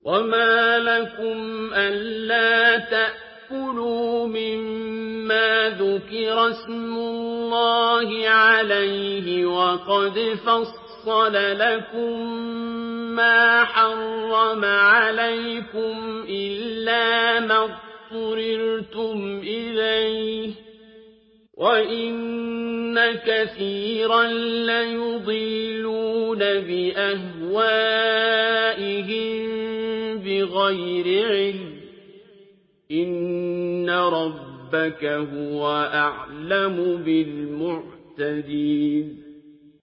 وَمَا لَكُمْ أَلَّا تَأْكُلُوا مِمَّا ذُكِرَ اسْمُ اللَّهِ عَلَيْهِ وَقَدْ فَصَّلَ لَكُم مَّا حَرَّمَ عَلَيْكُمْ إِلَّا مَا اضْطُرِرْتُمْ إِلَيْهِ ۗ وَإِنَّ كَثِيرًا لَّيُضِلُّونَ بِأَهْوَائِهِم بِغَيْرِ عِلْمٍ ۗ إِنَّ رَبَّكَ هُوَ أَعْلَمُ بِالْمُعْتَدِينَ